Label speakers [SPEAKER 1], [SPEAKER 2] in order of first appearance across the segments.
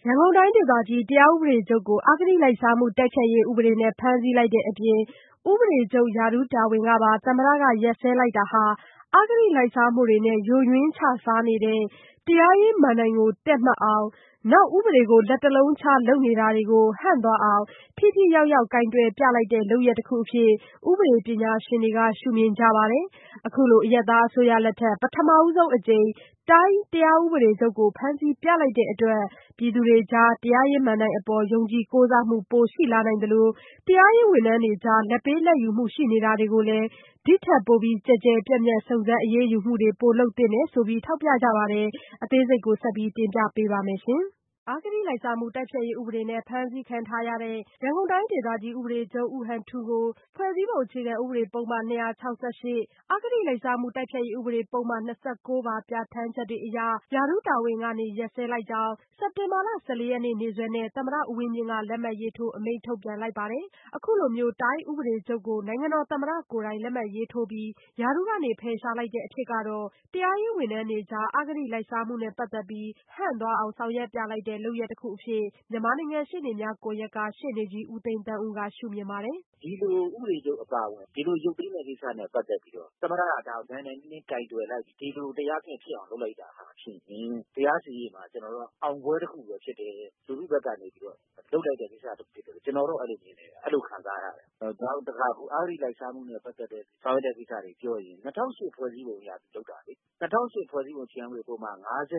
[SPEAKER 1] ရန်ကုန်တိုင်းဒေသကြီးတရားဥပဒေချုပ်ကိုအဂတိလိုက်စားမှုတိုက်ဖျက်ရေးဥပဒေနဲ့ဖမ်းဆီးလိုက်တဲ့အပြင် ဥပဒေချုပ်ရာထူးတာဝန်ကပါသမ္မတကရပ်စဲလိုက်တာဟာ အဂတိလိုက်စားမှုတွေနဲ့ယိုယွင်းခြစားနေတဲ့ တရားရေးမဏ္ဍိုင်ကိုတည့်မတ်အောင် နောက်ဥပဒေကိုလက်တလုံးခြားလုပ်နေတာတွေကို ဟန့်သွားအောင် ထိထိရောက်ရောက်ကိုင်တွယ်ပြလိုက်တဲ့လုပ်ရပ်တခုအဖြစ် ဥပဒေပညာရှင်တွေကရှုမြင်ကြပါတယ်။ အခုလိုအရပ်သားအစိုးရလက်ထက် ပထမဆုံးအကြိမ် တိုင်းတရားဥပဒေချုပ်ကိုဖမ်းဆီးပြလိုက်တဲ့အတွက် ပြည်သူတွေကြား တရားရေးမဏ္ဍိုင်အပေါ် ယုံကြည်ကိုးစားမှုပိုရှိလာနိုင်သလို တရားရေးဝန်ထမ်းတွေကြား လာဘ်ပေးလာဘ်ယူမှုရှိနေတာတွေကိုလည်း ဒီထက်ပိုပြီးကျယ်ကျယ်ပြန့်ပြန့်စုံစမ်းအရေးယူမှုတွေပိုလုပ်သင့်တယ်ဆိုပြီး ထောက်ပြကြပါတယ်။ အသေးစိတ်ကိုဆက်ပြီးတင်ပြပေးပါမယ်။ အဂတိလိုက်စားမှုတိုက်ဖျက်ရေးဥပဒေနဲ့ဖမ်းဆီးခံထားရတဲ့ ရန်ကုန်တိုင်းဒေသကြီးဥပဒေချုပ်ဦးဟန်ထူးကို ဖွဲ့စည်းပုံအခြေခံဥပဒေပုဒ်မ ၂၆၈ အဂတိလိုက်စားမှုတိုက်ဖျက်ရေးဥပဒေပုဒ်မ ၂၉ ပါ ပြဌာန်းချက်တွေအရ ရာထူးတာဝန်ကနေရပ်စဲလိုက်ကြောင်း စက်တင်ဘာလ ၁၄ ရက်နေ့စွဲနဲ့ သမ္မတဦးဝင်းမြင့်က လက်မှတ်ရေးထိုးအမိန့်ထုတ်ပြန်လိုက်ပါတယ်။ အခုလိုတိုင်းဥပဒေချုပ်ကို နိုင်ငံတော်သမ္မတကိုယ်တိုင်လက်မှတ်ရေးထိုးပြီး ရာထူးကနေဖယ်ရှားလိုက်တဲ့အဖြစ်ကတော့ တရားရေးဝန်ထမ်းတွေကြား အဂတိလိုက်စားမှုနဲ့ပတ်သက်ပြီး ဟန့်သွားအောင်ဆောင်ရွက်ပြလိုက်တဲ့လုပ်ရပ်တခုအဖြစ် မြန်မာနိုင်ငံရှေ့နေများကွန်ယက်က ရှေ့နေကြီးဦးသိန်းသန်းဦးကရှုမြင်ပါတယ်။
[SPEAKER 2] "ဒီလိုဥပဒေချုပ်အပါအဝင်ဒီလိုရုပ်သိမ်းတဲ့ကိစ္စနဲ့ပတ်သက်ပြီးတော့သမ္မတကဒါကိုနိုင်နိုင်နင်းနင်းကိုင်တွယ်လိုက်ဒီလိုတရားဖြင့်ဖြစ်အောင်လုပ်လိုက်တာဟာဖြင့်တရားစီရင်မှာကျွန်တော်တို့အောင်ပွဲတစ်ခုပဲဖြစ်တယ်လူထုဘက်ကနေပြီးတော့လုပ်လိုက်တဲ့ကိစ္စတစ်ခုဖြစ်တယ်ကျွန်တော်တို့အဲ့လိုမြင်တယ်အဲ့လိုခံစားရတယ်နောက်တစ်ခါအဂတိလိုက်စားမှုနဲ့ပတ်သက်တဲ့ဆောင်ရွက်တဲ့ကိစ္စတွေပြောရင်2008ဖွဲ့စည်းပုံအရလုပ်တာလေ2008ဖွဲ့စည်းပုံအခြေခံဥပဒေပုံမှ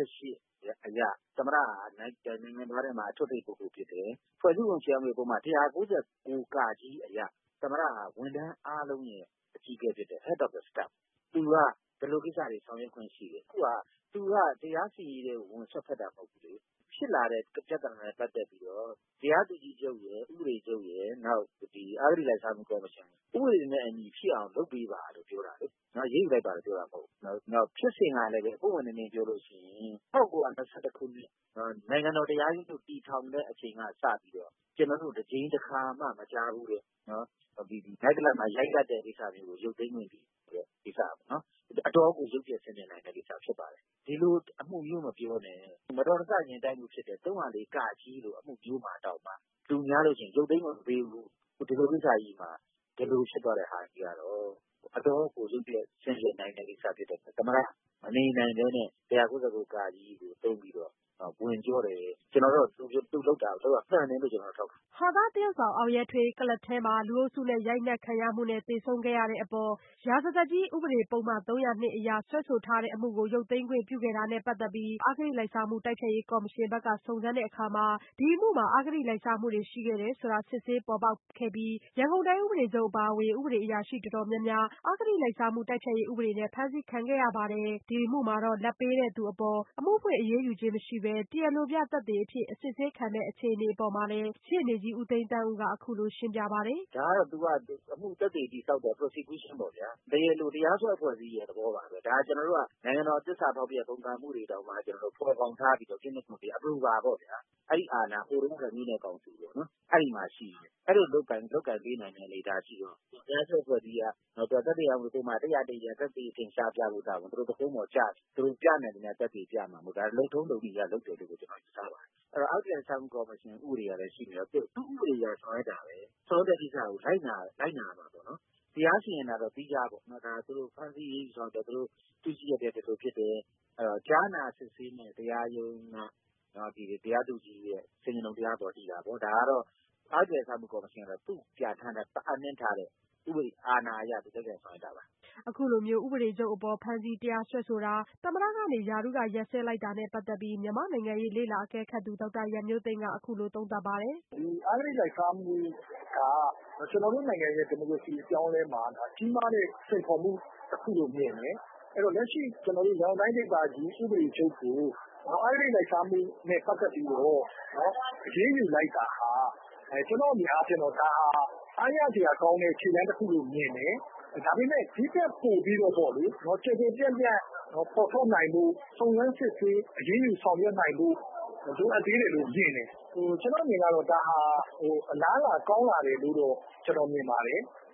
[SPEAKER 2] 58အရသမ္မတနိုင်ငံတော်ထဲမှာအထွတ်အထိပ်ပုဂ္ဂိုလ်ဖြစ်တယ်ဖွဲ့စည်းပုံအခြေခံဥပဒေပုံမှ199ကကြီးအရသမ္မတဟာဝန်ထမ်းအားလုံးရဲ့အကြီးအကဲဖြစ်တဲ့ Head of the Staff သူကဘယ်လိုကိစ္စတွေဆောင်ရွက်ခွင့်ရှိတယ်အခုကသူကတရားစီရင်ရေးဝင်ဆွတ်ဖက်တာမဟုတ်ဘူးလေဖြစ်လာတဲ့ပြဿနာနဲ့ပတ်သက်ပြီးတော့တရားသူကြီးချုပ်ရဲ့ဥပဒေချုပ်ရဲ့နောက်ဒီအဂတိလိုက်စားမှုကော်မရှင်ဥပဒေနဲ့အညီဖြစ်အောင်လုပ်ပေးပါလို့ပြောတာလေနော်ရေးယူလိုက်ပါလို့ပြောတာမဟုတ်ဘူးနောက်ဖြစ်စဉ်ကလည်းပဲပုံမှန်နေနေပြောလို့ရှိရင်1922ခုနှစ်နိုင်ငံတော်တရားရုံးချုပ်တည်ထောင်တဲ့အချိန်ကစပြီးတော့ကျွန်တော်တို့တစ်ကြိမ်တစ်ခါမှမကြားဘူးတဲ့နော်ဒီလိုက်ကလပ်မှာရိုက်တတ်တဲ့ကိစ္စမျိုးကိုရုပ်သိမ်းခွင့်ပြုတဲ့ကိစ္စပေါ့နော်အတော်ကိုရုပ်ပြဆင်းနေနိုင်တဲ့ကိစ္စဖြစ်ပါတယ်ဒီလိုအမှုမျိုးမပြောနဲ့မတော်တဆရင်တိုက်မှုဖြစ်တဲ့304ကကြီးလို့အမှုမျိုးမှာတောက်ပါလူများလို့ချင်းရုပ်သိမ်းခွင့်မပေးဘူးဒီလိုကိစ္စကြီးမှာဒီလိုဖြစ်သွားတဲ့ဟာကြီးကတော့အတော်ကိုရုပ်ပြဆင်းနေနိုင်တဲ့ကိစ္စဖြစ်တဲ့သမ္မတမနေနိုင်တဲ့နဲ့199ကကြီးကိုတုံးပြီးတော့ဝင်ကြောတယ်ကျွန်တော်တို့သူလောက်တာတော့မှန်တယ်လို့ကျွန်တော်ထောက်
[SPEAKER 1] ဟာသားတရုတ်ဆောင်အောင်ရဲထွေးကလပ်ထဲမှာလူအုပ်စုနဲ့ရိုက်နှက်ခံရမှုနဲ့သေဆုံးခဲ့ရတဲ့အပေါ် ရာဇသတ်ကြီးဥပဒေပုဒ်မ302အရစွဲဆိုထားတဲ့အမှုကိုရုပ်သိမ်းခွင့်ပြုခဲ့တာနဲ့ပတ်သက်ပြီး အဂတိလိုက်စားမှုတိုက်ဖျက်ရေးကော်မရှင်ဘက်ကစုံစမ်းတဲ့အခါမှာ ဒီအမှုမှာအဂတိလိုက်စားမှုတွေရှိခဲ့တယ်ဆိုတာစစ်ဆေးပေါ်ပေါက်ခဲ့ပြီး ရန်ကုန်တိုင်းဥပဒေချုပ်အပါအဝင် ဥပဒေအရာရှိတော်တော်များများ အဂတိလိုက်စားမှုတိုက်ဖျက်ရေးဥပဒေနဲ့ဖမ်းဆီးခံခဲ့ရပါတယ်။ ဒီအမှုမှာတော့လာဘ်ပေးသူအပေါ် အမှုဖွင့်အရေးယူခြင်းမရှိဘဲ တရားလိုပြသက်သေအဖြစ်အစစ်ဆေးခံမယ့်အခြေအနေအပေါ်မှာလည်း ရှေ့နေကြီးဦးသိန်းသန်းဦးကအခုလိုရှင်းပြပါတယ်
[SPEAKER 2] ။ဒါကတော့သူကအမှုသက်သေတည်ဆောက်တဲ့ prosecution ပေါ့ဗျာတရားလိုတရားစွဲအဖွဲ့အစည်းရဲ့သဘောပါပဲဒါကျွန်တော်တို့ကနိုင်ငံတော်သစ္စာဖောက်ပြပုံစံမှုတွေတောင်မှကျွန်တော်တို့ဖော်ဆောင်ထားပြီးတော့ကျင်းပမှုတွေ approval ပေါ့ဗျာအဲ့ဒီအာဏာဟိုတုန်းကမျိုးနဲ့ကောင်စီပေါ့နော်အဲ့ဒီမှာရှိတယ်အဲ့လိုလုတ်ကန်ပေးနိုင်တဲ့လေဒါရှိတော့တရားစွဲအဖွဲ့အစည်းကသက်သေအောင်ပုံမှန်101ရသက်သေထင်ရှားပြလို့တာပေါ့သူတို့တကုံးပေါ်ကြသူတို့ပြနိုင်တဲ့သက်သေပြမှာမို့ဒါလုံထုံးလုံနည်းရလုပ်တယ်လို့ကျွန်တော်ယူဆပါတယ်အဲ့တော့အောက်ပြန်ဆောင်ကော်မရှင်ဥပဒေရလည်းရှိနေတော့သူ့ဥပဒေရဆောင်ရတာပဲဆောင်တဲ့ကိစ္စကိုလိုက်နာမှာပေါ့နော်တရားစီရင်တာတော့ပြီးကြပေါ့နော်ဒါသူတို့ဖန်ဆီးရေးဆောင်တယ်သူတို့သူရှိရတဲ့ဒီလိုဖြစ်တယ်ကြားနာစစ်ဆေးနဲ့တရားရုံးကဒီတရားသူကြီးရဲ့စင်ကြယ်လုံးတရားပေါ်တည်တာပေါ့ဒါကတော့အောက်ပြန်ဆောင်ကော်မရှင်ကသူ့ပြဋ္ဌာန်းတဲ့အနှင်းထားတဲ့ဥပဒေအာဏာအရသူတက်ဆောင်ရတာပါ
[SPEAKER 1] အခုလိုဥပဒေချုပ်အပေါ်ဖမ်းဆီးတရားစွဲဆိုတာသမ္မတကနေရာထူးကရပ်စဲလိုက်တာနဲ့ပတ်သက်ပြီးမြန်မာနိုင်ငံရေးလေ့လာအကဲခတ်သူဒေါက်တာရန်မျိုးသိမ်းကအခုလိုသုံးသပ်ပါတယ်
[SPEAKER 3] ။ဒီအဂတိလိုက်စားမှုကကျွန်တော်တို့နိုင်ငံရဲ့ဒီမိုကရေစီအကြောင်းအလဲမှာကြီးမားတဲ့စိန်ခေါ်မှုတစ်ခုလို့မြင်တယ်။အဲ့တော့လက်ရှိကျွန်တော်တို့ရန်ကုန်တိုင်းဒေသကြီးဥပဒေချုပ်ကိုအဂတိလိုက်စားမှုနဲ့ပတ်သက်ပြီးတော့အရေးယူလိုက်တာဟာကျွန်တော်အမြင်အားဖြင့်တော့ဒါဟာအားရစရာကောင်းတဲ့ခြေလှမ်းတစ်ခုလို့မြင်တယ်။ဒါပေမဲ့ဒီထက်ပိုပြီးတော့ပေါ့လေကျယ်ကျယ်ပြန့်ပြန့်ပေါ်ထုတ်နိုင်ဖို့စုံစမ်းစစ်ဆေးအရေးယူဆောင်ရွက်နိုင်ဖို့လိုအပ်သေးတယ်လို့မြင်တယ်။ကျွန်တော်မြင်ကတော့ဒါဟာအလားအလာကောင်းလာတယ်လို့တော့ကျွန်တော်မြင်ပါတယ်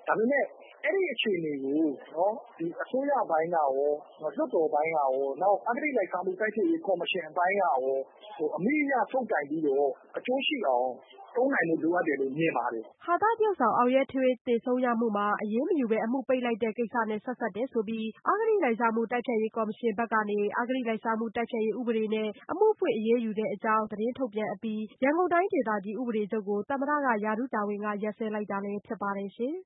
[SPEAKER 3] ဒါပေမဲ့အဲ့ဒီအခြေအနေကိုဒီအစိုးရပိုင်းကရောလွှတ်တော်ပိုင်းကရောနောက်အဂတိလိုက်စားမှုတိုက်ဖျက်ရေးကော်မရှင်အပိုင်းကရောအမိအရဆုပ်ကိုင်ပြီးတော့အကျိုးရှိအောင်သုံးနိုင်ဖို့လိုအပ်တယ်လို့မြင်ပါတယ်
[SPEAKER 1] ။ဟာသသရုပ်ဆောင်အောင်ရဲထွေးသေဆုံးရမှုမှာအရေးမယူဘဲအမှုပိတ်လိုက်တဲ့ကိစ္စနဲ့ဆက်စပ်တယ်ဆိုပြီး အဂတိလိုက်စားမှုတိုက်ဖျက်ရေးကော်မရှင်ဘက်ကနေ အဂတိလိုက်စားမှုတိုက်ဖျက်ရေးဥပဒေနဲ့အမှုဖွင့်အရေးယူတဲ့အကြောင်းသတင်းထုတ်ပြန်အပြီး ရန်ကုန်တိုင်းဒေသကြီးဥပဒေချုပ်ကိုသမ္မတကရာထူးတာဝန်ကရပ်စဲလိုက်တာလည်းဖြစ်ပါတယ်ရှင်။